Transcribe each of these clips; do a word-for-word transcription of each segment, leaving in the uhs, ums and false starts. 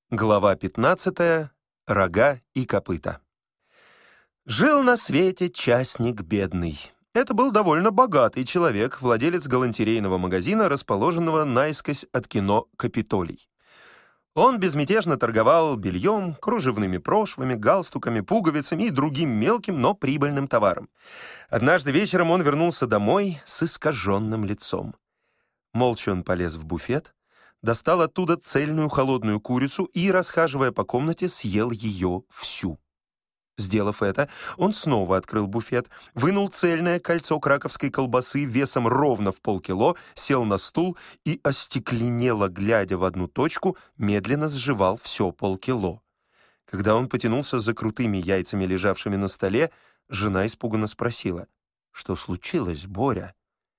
Глава пятнадцатая. Рога и копыта. Жил на свете частник бедный. Это был довольно богатый человек, владелец галантерейного магазина, расположенного наискось от кино «Капитолий». Он безмятежно торговал бельем, кружевными прошвами, галстуками, пуговицами и другим мелким, но прибыльным товаром. Однажды вечером он вернулся домой с искаженным лицом. Молча он полез в буфет, достал оттуда цельную холодную курицу и, расхаживая по комнате, съел ее всю. Сделав это, он снова открыл буфет, вынул цельное кольцо краковской колбасы весом ровно в полкило, сел на стул и, остекленело глядя в одну точку, медленно сживал все полкило. Когда он потянулся за крутыми яйцами, лежавшими на столе, жена испуганно спросила: «Что случилось, Боря?»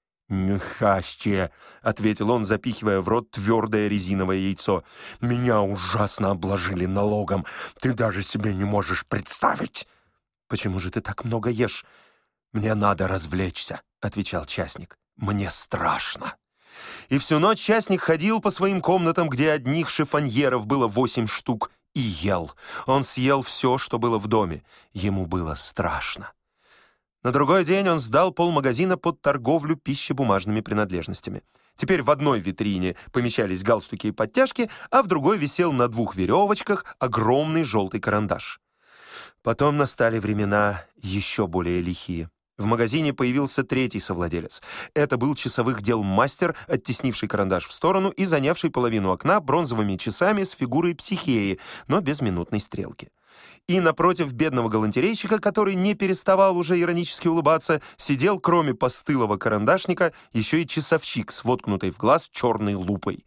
«Нехасче», — ответил он, запихивая в рот твердое резиновое яйцо. «Меня ужасно обложили налогом. Ты даже себе не можешь представить». «Почему же ты так много ешь?» «Мне надо развлечься», — отвечал частник. «Мне страшно». И всю ночь частник ходил по своим комнатам, где одних шифоньеров было восемь штук, и ел. Он съел все, что было в доме. Ему было страшно. На другой день он сдал полмагазина под торговлю пищебумажными принадлежностями. Теперь в одной витрине помещались галстуки и подтяжки, а в другой висел на двух веревочках огромный желтый карандаш. Потом настали времена еще более лихие. В магазине появился третий совладелец. Это был часовых дел мастер, оттеснивший карандаш в сторону и занявший половину окна бронзовыми часами с фигурой психеи, но без минутной стрелки. И напротив бедного галантерейщика, который не переставал уже иронически улыбаться, сидел, кроме постылого карандашника, еще и часовщик с воткнутой в глаз черной лупой.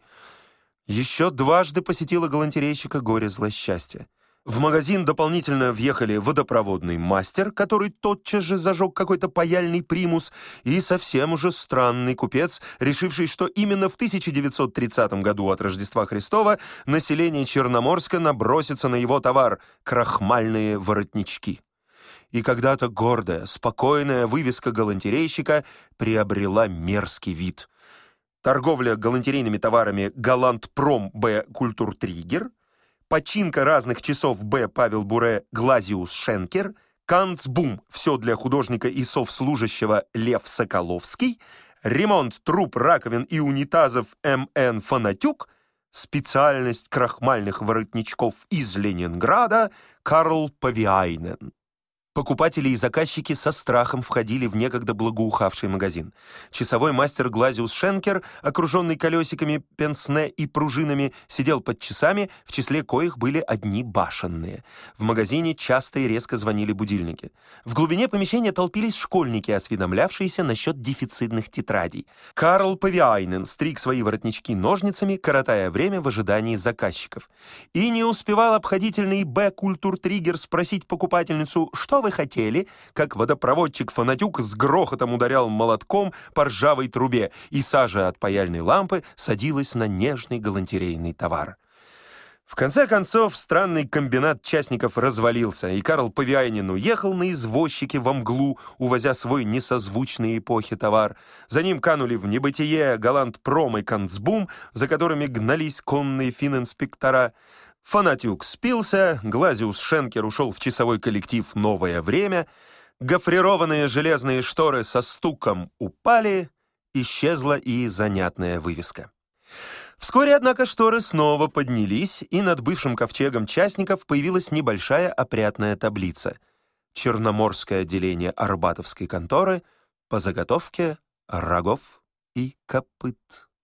Еще дважды посетило галантерейщика горе злосчастья. В магазин дополнительно въехали водопроводный мастер, который тотчас же зажег какой-то паяльный примус, и совсем уже странный купец, решивший, что именно в тысяча девятьсот тридцатом году от Рождества Христова население Черноморска набросится на его товар — крахмальные воротнички. И когда-то гордая, спокойная вывеска галантерейщика приобрела мерзкий вид. Торговля галантерейными товарами «Галантпром Б. Культуртригер», починка разных часов Б. Павел Буре Глазиус Шенкер, Канцбум «Все для художника и совслужащего» Лев Соколовский, ремонт труб, раковин и унитазов М Н Фанатюк, специальность крахмальных воротничков из Ленинграда Карл Павиайнен. Покупатели и заказчики со страхом входили в некогда благоухавший магазин. Часовой мастер Глазиус Шенкер, окруженный колесиками, пенсне и пружинами, сидел под часами, в числе коих были одни башенные. В магазине часто и резко звонили будильники. В глубине помещения толпились школьники, осведомлявшиеся насчет дефицитных тетрадей. Карл Павиайнен стриг свои воротнички ножницами, коротая время в ожидании заказчиков. И не успевал обходительный Б. Культуртригер спросить покупательницу, что вы хотели, как водопроводчик Фанатюк с грохотом ударял молотком по ржавой трубе, и сажа от паяльной лампы садилась на нежный галантерейный товар. В конце концов, странный комбинат частников развалился, и Карл Павиайнен уехал на извозчике во мглу, увозя свой несозвучный эпохи товар. За ним канули в небытие Галантпром и Канцбум, за которыми гнались конные фининспектора. Фанатюк спился, Глазиус Шенкер ушел в часовой коллектив «Новое время», гофрированные железные шторы со стуком упали, исчезла и занятная вывеска. Вскоре, однако, шторы снова поднялись, и над бывшим ковчегом частников появилась небольшая опрятная таблица: «Черноморское отделение Арбатовской конторы по заготовке рогов и копыт».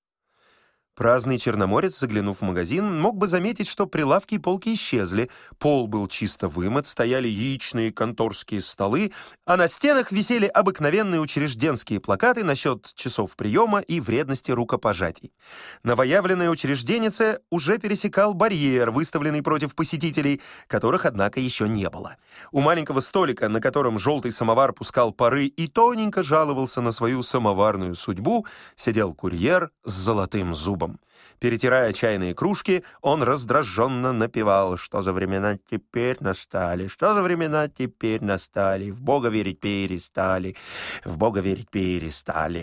Праздный черноморец, заглянув в магазин, мог бы заметить, что прилавки и полки исчезли, пол был чисто вымыт, стояли яичные конторские столы, а на стенах висели обыкновенные учрежденские плакаты насчет часов приема и вредности рукопожатий. Новоявленная учрежденница уже пересекал барьер, выставленный против посетителей, которых, однако, еще не было. У маленького столика, на котором желтый самовар пускал пары и тоненько жаловался на свою самоварную судьбу, сидел курьер с золотым зубом. Перетирая чайные кружки, он раздраженно напевал: «Что за времена теперь настали, что за времена теперь настали, в Бога верить перестали, в Бога верить перестали».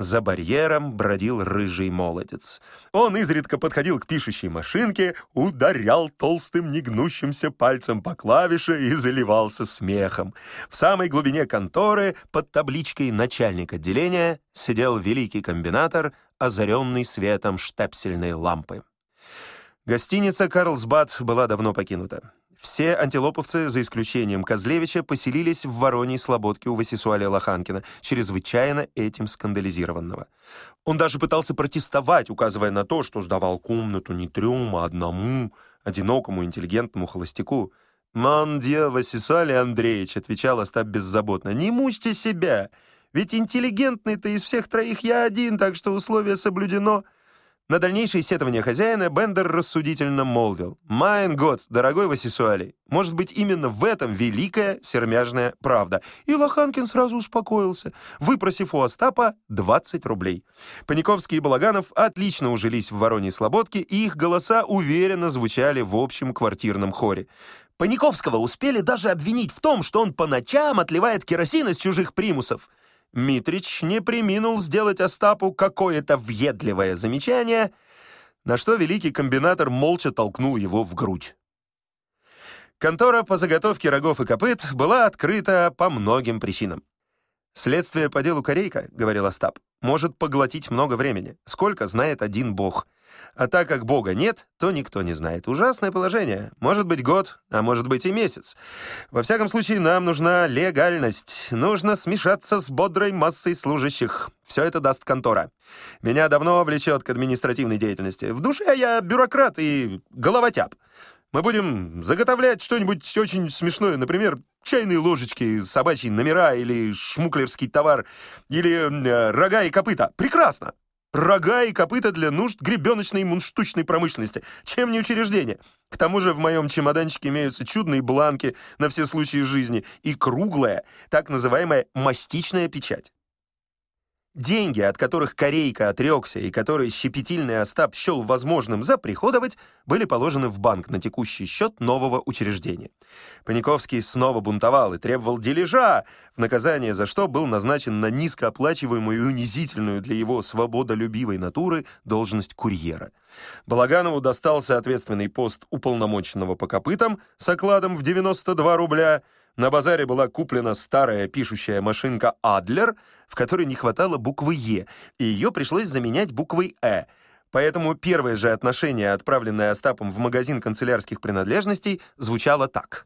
За барьером бродил рыжий молодец. Он изредка подходил к пишущей машинке, ударял толстым негнущимся пальцем по клавише и заливался смехом. В самой глубине конторы, под табличкой «Начальник отделения», сидел великий комбинатор, озаренный светом штепсельной лампы. Гостиница «Карлсбад» была давно покинута. Все антилоповцы, за исключением Козлевича, поселились в Вороньей слободке у Васисуалия Лоханкина, чрезвычайно этим скандализированного. Он даже пытался протестовать, указывая на то, что сдавал комнату не трем, а одному, одинокому интеллигентному холостяку. «Ман дье, Васисуалий Андреевич», — отвечал Остап беззаботно, — «не мучьте себя, ведь интеллигентный-то из всех троих я один, так что условие соблюдено». На дальнейшее сетование хозяина Бендер рассудительно молвил: «Майн год, дорогой Васисуалий, может быть, именно в этом великая сермяжная правда». И Лоханкин сразу успокоился, выпросив у Остапа двадцать рублей. Паниковский и Балаганов отлично ужились в Вороньей слободке, и их голоса уверенно звучали в общем квартирном хоре. Паниковского успели даже обвинить в том, что он по ночам отливает керосин из чужих примусов. Митрич не преминул сделать Остапу какое-то въедливое замечание, на что великий комбинатор молча толкнул его в грудь. Контора по заготовке рогов и копыт была открыта по многим причинам. «Следствие по делу Корейка, — говорил Остап, — может поглотить много времени, сколько знает один бог. А так как бога нет, то никто не знает. Ужасное положение. Может быть год, а может быть и месяц. Во всяком случае, нам нужна легальность. Нужно смешаться с бодрой массой служащих. Все это даст контора. Меня давно влечет к административной деятельности. В душе я бюрократ и головотяп. Мы будем заготовлять что-нибудь очень смешное, например, чайные ложечки, собачьи номера или шмуклерский товар, или э, рога и копыта. Прекрасно! Рога и копыта для нужд гребеночной и мундштучной промышленности. Чем не учреждение? К тому же в моем чемоданчике имеются чудные бланки на все случаи жизни и круглая, так называемая мастичная печать. Деньги, от которых Корейка отрекся и которые щепетильный Остап счел возможным заприходовать, были положены в банк на текущий счет нового учреждения. Паниковский снова бунтовал и требовал дележа, в наказание за что был назначен на низкооплачиваемую и унизительную для его свободолюбивой натуры должность курьера. Балаганову достался ответственный пост уполномоченного по копытам с окладом в девяносто два рубля. На базаре была куплена старая пишущая машинка «Адлер», в которой не хватало буквы «Е», и ее пришлось заменять буквой «Э». Поэтому первое же отношение, отправленное Остапом в магазин канцелярских принадлежностей, звучало так.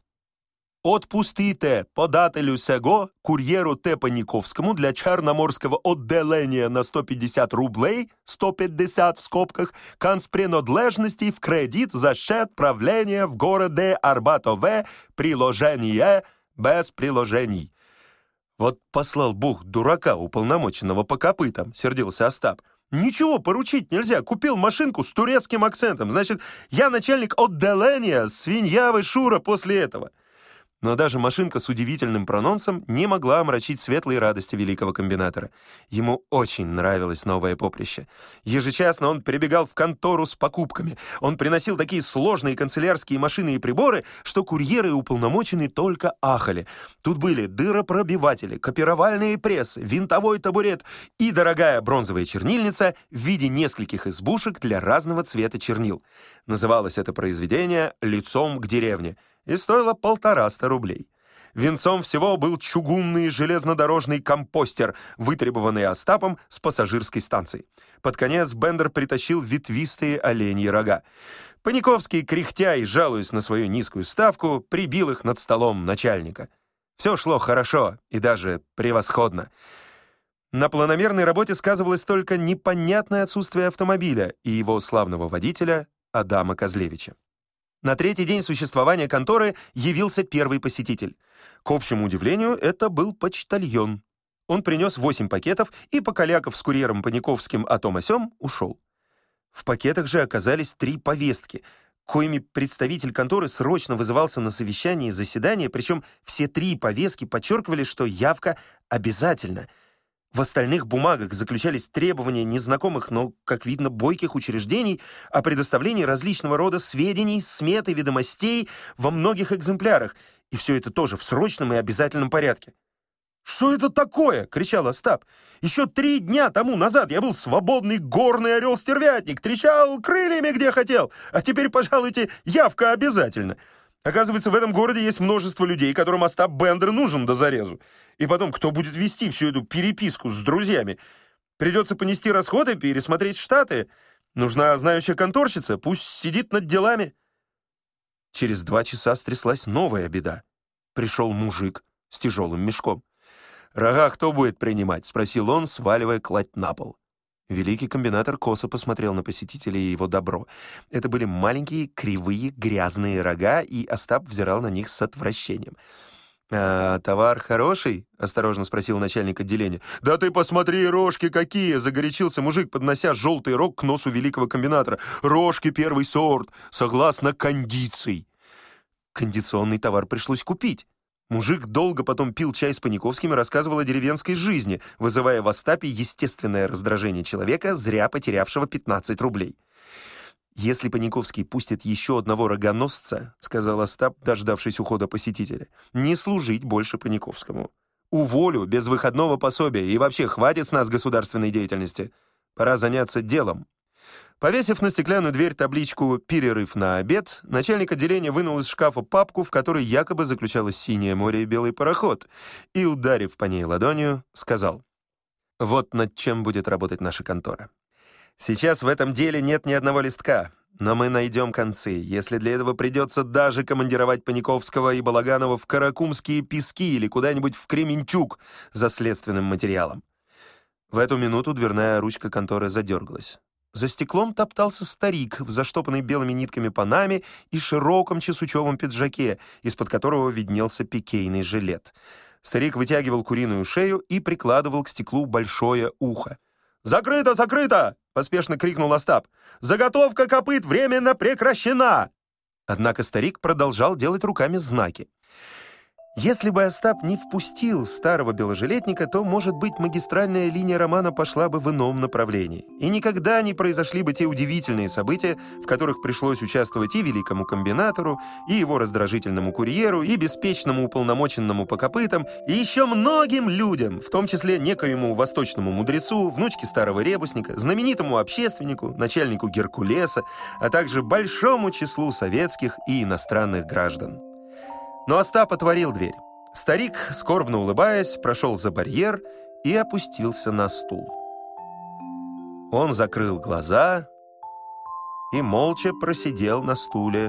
«Отпустите подателю сего, курьеру Т. Паниковскому для Черноморского отделения на сто пятьдесят рублей, сто пятьдесят в скобках, канцпринадлежностей в кредит за счет правления в городе Арбатове, приложение без приложений». «Вот послал Бог дурака, уполномоченного по копытам», — сердился Остап. «Ничего поручить нельзя. Купил машинку с турецким акцентом. Значит, я начальник отделения, свинья вы Шура после этого». Но даже машинка с удивительным прононсом не могла омрачить светлые радости великого комбинатора. Ему очень нравилось новое поприще. Ежечасно он прибегал в контору с покупками. Он приносил такие сложные канцелярские машины и приборы, что курьеры и уполномоченные только ахали. Тут были дыропробиватели, копировальные прессы, винтовой табурет и дорогая бронзовая чернильница в виде нескольких избушек для разного цвета чернил. Называлось это произведение «Лицом к деревне» и стоило полтораста рублей. Венцом всего был чугунный железнодорожный компостер, вытребованный Остапом с пассажирской станции. Под конец Бендер притащил ветвистые оленьи рога. Паниковский, кряхтя и жалуясь на свою низкую ставку, прибил их над столом начальника. Все шло хорошо и даже превосходно. На планомерной работе сказывалось только непонятное отсутствие автомобиля и его славного водителя Адама Козлевича. На третий день существования конторы явился первый посетитель. К общему удивлению, это был почтальон. Он принес восемь пакетов и, покалякав с курьером Паниковским о том о сём, ушел. В пакетах же оказались три повестки, коими представитель конторы срочно вызывался на совещание и заседание, причем все три повестки подчеркивали, что явка обязательна. В остальных бумагах заключались требования незнакомых, но, как видно, бойких учреждений о предоставлении различного рода сведений, смет и ведомостей во многих экземплярах, и все это тоже в срочном и обязательном порядке. «Что это такое?» — кричал Остап. «Еще три дня тому назад я был свободный горный орел-стервятник, трещал крыльями где хотел, а теперь, пожалуйте, явка обязательно. Оказывается, в этом городе есть множество людей, которым Остап Бендер нужен до зарезу. И потом, кто будет вести всю эту переписку с друзьями? Придется понести расходы, пересмотреть штаты. Нужна знающая конторщица, пусть сидит над делами». Через два часа стряслась новая беда. Пришел мужик с тяжелым мешком. «Рога кто будет принимать?» — спросил он, сваливая кладь на пол. Великий комбинатор косо посмотрел на посетителей и его добро. Это были маленькие, кривые, грязные рога, и Остап взирал на них с отвращением. «А товар хороший?» — осторожно спросил начальник отделения. «Да ты посмотри, рожки какие!» — загорячился мужик, поднося желтый рог к носу великого комбинатора. «Рожки первый сорт, согласно кондиции». Кондиционный товар пришлось купить. Мужик долго потом пил чай с Паниковским и рассказывал о деревенской жизни, вызывая в Остапе естественное раздражение человека, зря потерявшего пятнадцать рублей. «Если Паниковский пустит еще одного рогоносца, — сказал Остап, дождавшись ухода посетителя, — не служить больше Паниковскому. Уволю без выходного пособия, и вообще хватит с нас государственной деятельности. Пора заняться делом». Повесив на стеклянную дверь табличку «Перерыв на обед», начальник отделения вынул из шкафа папку, в которой якобы заключалось «Синее море» и «Белый пароход», и, ударив по ней ладонью, сказал: «Вот над чем будет работать наша контора. Сейчас в этом деле нет ни одного листка, но мы найдем концы, если для этого придется даже командировать Паниковского и Балаганова в Каракумские пески или куда-нибудь в Кременчуг за следственным материалом». В эту минуту дверная ручка конторы задергалась. За стеклом топтался старик в заштопанной белыми нитками панаме и широком чесучевом пиджаке, из-под которого виднелся пикейный жилет. Старик вытягивал куриную шею и прикладывал к стеклу большое ухо. «Закрыто, закрыто!» — поспешно крикнул Остап. «Заготовка копыт временно прекращена!» Однако старик продолжал делать руками знаки. Если бы Остап не впустил старого беложилетника, то, может быть, магистральная линия романа пошла бы в ином направлении. И никогда не произошли бы те удивительные события, в которых пришлось участвовать и великому комбинатору, и его раздражительному курьеру, и беспечному уполномоченному по копытам, и еще многим людям, в том числе некоему восточному мудрецу, внучке старого ребусника, знаменитому общественнику, начальнику Геркулеса, а также большому числу советских и иностранных граждан. Но Остап отворил дверь. Старик, скорбно улыбаясь, прошел за барьер и опустился на стул. Он закрыл глаза и молча просидел на стуле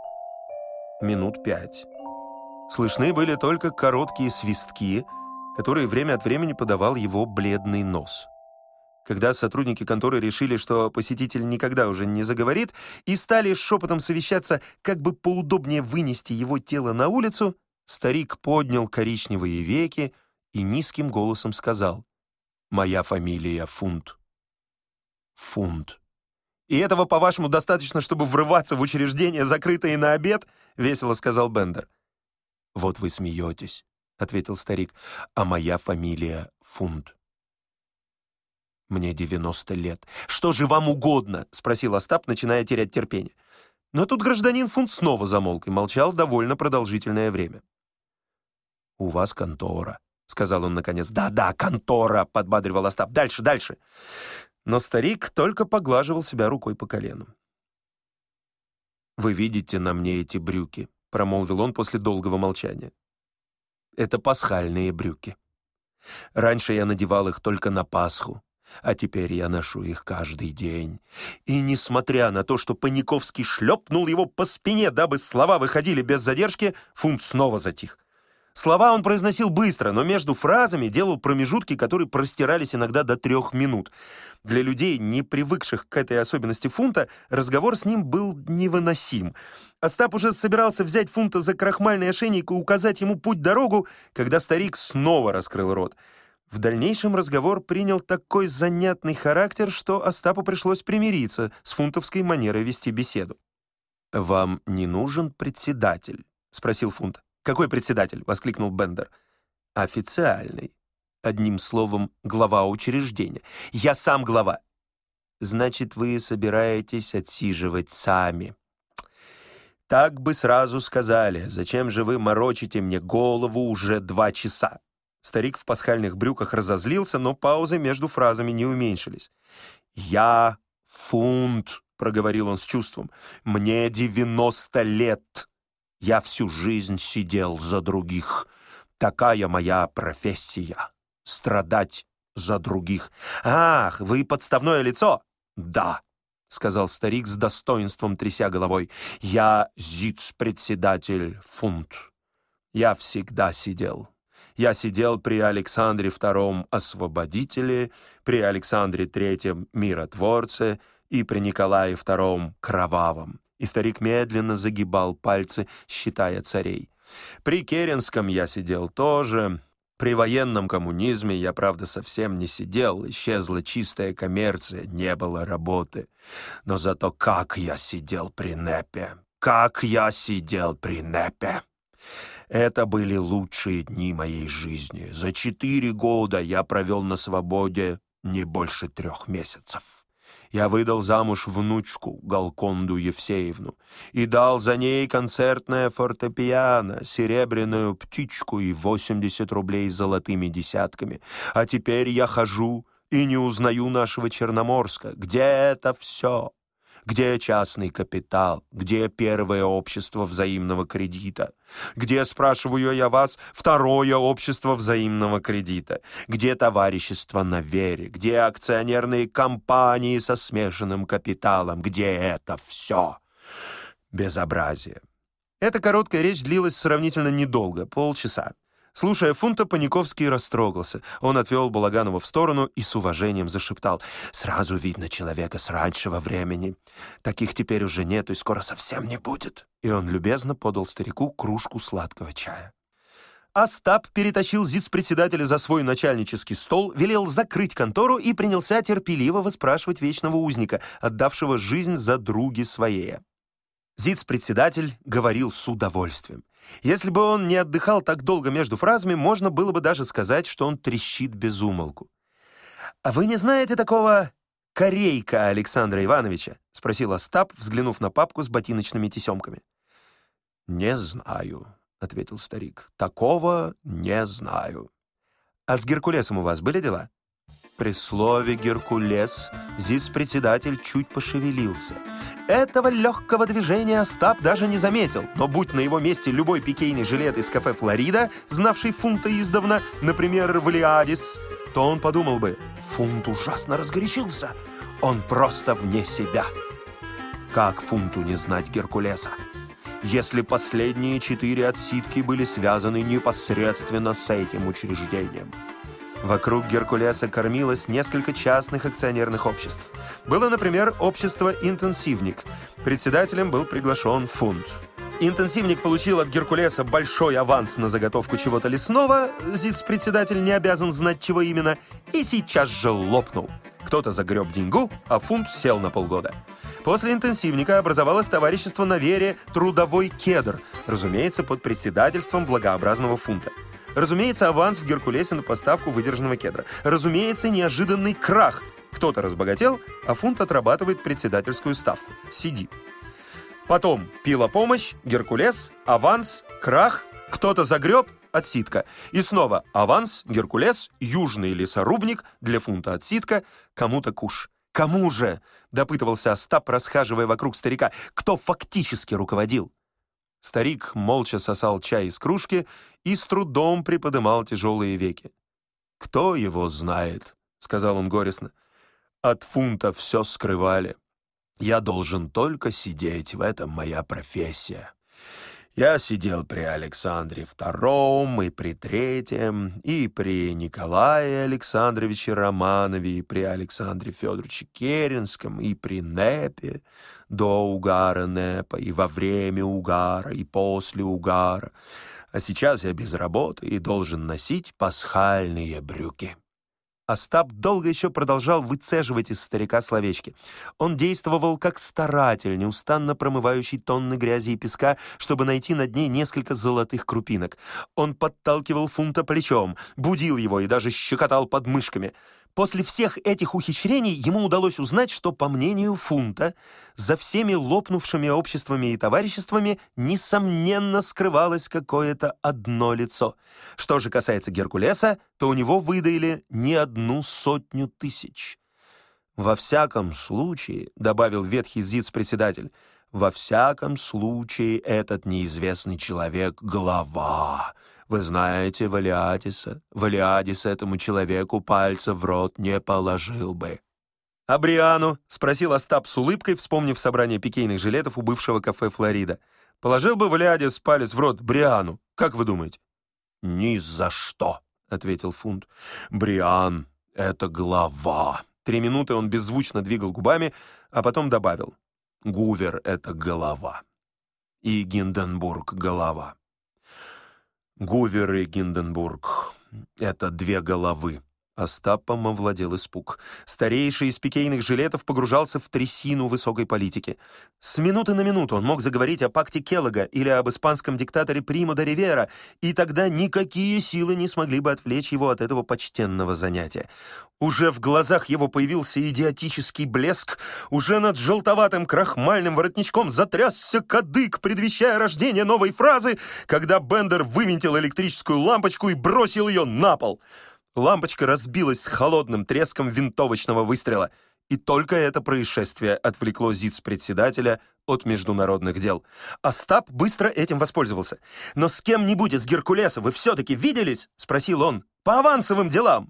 минут пять. Слышны были только короткие свистки, которые время от времени подавал его бледный нос. Когда сотрудники конторы решили, что посетитель никогда уже не заговорит, и стали шепотом совещаться, как бы поудобнее вынести его тело на улицу, старик поднял коричневые веки и низким голосом сказал: «Моя фамилия Фунт». «Фунт. И этого, по-вашему, достаточно, чтобы врываться в учреждение, закрытое на обед?» — весело сказал Бендер. «Вот вы смеетесь», — ответил старик, — «а моя фамилия Фунт». «Мне девяносто лет. Что же вам угодно?» — спросил Остап, начиная терять терпение. Но тут гражданин Фунт снова замолк и молчал довольно продолжительное время. «У вас контора», — сказал он наконец. «Да-да, контора», — подбадривал Остап. «Дальше, дальше». Но старик только поглаживал себя рукой по колену. «Вы видите на мне эти брюки?» — промолвил он после долгого молчания. «Это пасхальные брюки. Раньше я надевал их только на Пасху, а теперь я ношу их каждый день. И несмотря на то, что Паниковский шлепнул его по спине, дабы слова выходили без задержки, Фунт снова затих. Слова он произносил быстро, но между фразами делал промежутки, которые простирались иногда до трех минут. Для людей, не привыкших к этой особенности Фунта, разговор с ним был невыносим. Остап уже собирался взять Фунта за крахмальный ошейник и указать ему путь-дорогу, когда старик снова раскрыл рот. В дальнейшем разговор принял такой занятный характер, что Остапу пришлось примириться с фунтовской манерой вести беседу. «Вам не нужен председатель?» — спросил Фунт. «Какой председатель?» — воскликнул Бендер. «Официальный. Одним словом, глава учреждения. Я сам глава». «Значит, вы собираетесь отсиживать сами?» «Так бы сразу сказали. Зачем же вы морочите мне голову уже два часа?» Старик в пасхальных брюках разозлился, но паузы между фразами не уменьшились. «Я фунт», — проговорил он с чувством, — «мне девяносто лет. Я всю жизнь сидел за других. Такая моя профессия — страдать за других». «Ах, вы подставное лицо?» «Да», — сказал старик с достоинством, тряся головой. «Я зиц-председатель фунт. Я всегда сидел. Я сидел при Александре Втором Освободителе, при Александре Третьем Миротворце и при Николае Втором Кровавом». И старик медленно загибал пальцы, считая царей. «При Керенском я сидел тоже. При военном коммунизме я, правда, совсем не сидел. Исчезла чистая коммерция, не было работы. Но зато как я сидел при НЭПе! Как я сидел при НЭПе! Это были лучшие дни моей жизни. За четыре года я провел на свободе не больше трех месяцев. Я выдал замуж внучку, Галконду Евсеевну, и дал за ней концертное фортепиано, серебряную птичку и восемьдесят рублей золотыми десятками. А теперь я хожу и не узнаю нашего Черноморска. Где это все? Где частный капитал? Где первое общество взаимного кредита? Где, спрашиваю я вас, второе общество взаимного кредита? Где товарищество на вере? Где акционерные компании со смешанным капиталом? Где это все? Безобразие. Эта короткая речь длилась сравнительно недолго, полчаса. Слушая Фунта, Паниковский растрогался. Он отвел Балаганова в сторону и с уважением зашептал: «Сразу видно человека с раннего времени. Таких теперь уже нет и скоро совсем не будет». И он любезно подал старику кружку сладкого чая. Остап перетащил зиц-председателя за свой начальнический стол, велел закрыть контору и принялся терпеливо выспрашивать вечного узника, отдавшего жизнь за други своей. Зиц-председатель говорил с удовольствием. Если бы он не отдыхал так долго между фразами, можно было бы даже сказать, что он трещит без умолку. «А вы не знаете такого Корейка Александра Ивановича?» — спросил Остап, взглянув на папку с ботиночными тесемками. «Не знаю», — ответил старик. «Такого не знаю». «А с Геркулесом у вас были дела?» При слове «Геркулес» зиц-председатель чуть пошевелился. Этого легкого движения Остап даже не заметил, но будь на его месте любой пикейный жилет из кафе «Флорида», знавший Фунта издавна, например, в Илиадис, то он подумал бы: «Фунт ужасно разгорячился, он просто вне себя». Как Фунту не знать Геркулеса? Если последние четыре отсидки были связаны непосредственно с этим учреждением. Вокруг Геркулеса кормилось несколько частных акционерных обществ. Было, например, общество «Интенсивник». Председателем был приглашен Фунт. Интенсивник получил от Геркулеса большой аванс на заготовку чего-то лесного, зиц-председатель не обязан знать, чего именно, и сейчас же лопнул. Кто-то загреб деньгу, а Фунт сел на полгода. После интенсивника образовалось товарищество на вере «Трудовой кедр», разумеется, под председательством благообразного Фунта. Разумеется, аванс в Геркулесе на поставку выдержанного кедра. Разумеется, неожиданный крах. Кто-то разбогател, а Фунт отрабатывает председательскую ставку. Сидит. Потом пила помощь, Геркулес, аванс, крах, кто-то загреб, отсидка. И снова аванс, Геркулес, южный лесорубник, для Фунта отсидка, кому-то куш. Кому же? Допытывался Остап, расхаживая вокруг старика. Кто фактически руководил? Старик молча сосал чай из кружки и с трудом приподымал тяжелые веки. «Кто его знает?» — сказал он горестно. «От Фунта все скрывали. Я должен только сидеть, в этом моя профессия. Я сидел при Александре Втором и при Третьем, и при Николае Александровиче Романове, и при Александре Федоровиче Керенском, и при НЭПе, до угара НЭПа, и во время угара, и после угара. А сейчас я без работы и должен носить пасхальные брюки». Остап долго еще продолжал выцеживать из старика словечки. Он действовал как старатель, неустанно промывающий тонны грязи и песка, чтобы найти на дне несколько золотых крупинок. Он подталкивал Фунта плечом, будил его и даже щекотал подмышками. После всех этих ухищрений ему удалось узнать, что, по мнению Фунта, за всеми лопнувшими обществами и товариществами несомненно скрывалось какое-то одно лицо. Что же касается Геркулеса, то у него выдаили не одну сотню тысяч. «Во всяком случае», — добавил ветхий зиц-председатель, «во всяком случае этот неизвестный человек — глава. Вы знаете Валиадиса. Валиадис этому человеку пальца в рот не положил бы». «А Бриану?» — спросил Остап с улыбкой, вспомнив собрание пикейных жилетов у бывшего кафе «Флорида». «Положил бы Валиадис палец в рот Бриану? Как вы думаете?» «Ни за что», — ответил Фунт. «Бриан — это глава». Три минуты он беззвучно двигал губами, а потом добавил: «Гувер — это голова. И Гинденбург — голова. Гувер и Гинденбург — это две головы». Остапом овладел испуг. Старейший из пикейных жилетов погружался в трясину высокой политики. С минуты на минуту он мог заговорить о пакте Келлога или об испанском диктаторе Приму де Ривера, и тогда никакие силы не смогли бы отвлечь его от этого почтенного занятия. Уже в глазах его появился идиотический блеск, уже над желтоватым крахмальным воротничком затрясся кадык, предвещая рождение новой фразы, когда Бендер вывинтил электрическую лампочку и бросил ее на пол. Лампочка разбилась с холодным треском винтовочного выстрела, и только это происшествие отвлекло зиц-председателя от международных дел. Остап быстро этим воспользовался. «Но с кем-нибудь из Геркулеса вы все-таки виделись?» — спросил он. «По авансовым делам!»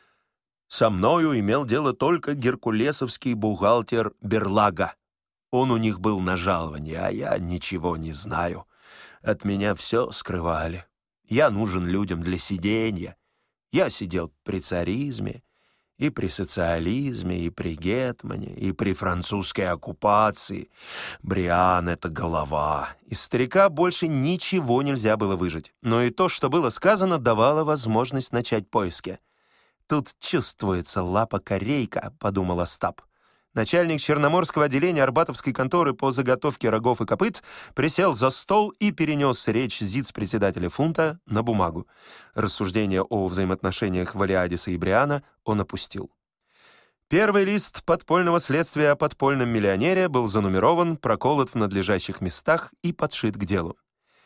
«Со мною имел дело только геркулесовский бухгалтер Берлага. Он у них был на жаловании, а я ничего не знаю. От меня все скрывали. Я нужен людям для сиденья. Я сидел при царизме, и при социализме, и при гетмане, и при французской оккупации. Бриан — это голова». Из старика больше ничего нельзя было выжать, но и то, что было сказано, давало возможность начать поиски. «Тут чувствуется лапа-корейка», — подумал Остап. Начальник Черноморского отделения Арбатовской конторы по заготовке рогов и копыт присел за стол и перенес речь зиц-председателя Фунта на бумагу. Рассуждения о взаимоотношениях Валиадиса и Бриана он опустил. Первый лист подпольного следствия о подпольном миллионере был занумерован, проколот в надлежащих местах и подшит к делу.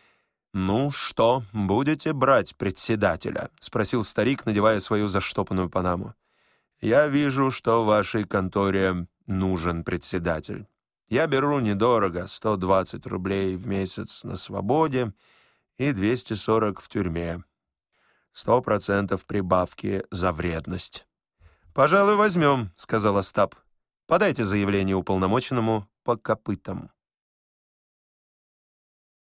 «Ну что, будете брать председателя?» — спросил старик, надевая свою заштопанную панаму. «Я вижу, что в вашей конторе нужен председатель. Я беру недорого, сто двадцать рублей в месяц на свободе и двести сорок в тюрьме. Сто процентов прибавки за вредность». «Пожалуй, возьмем», — сказал Остап. «Подайте заявление уполномоченному по копытам».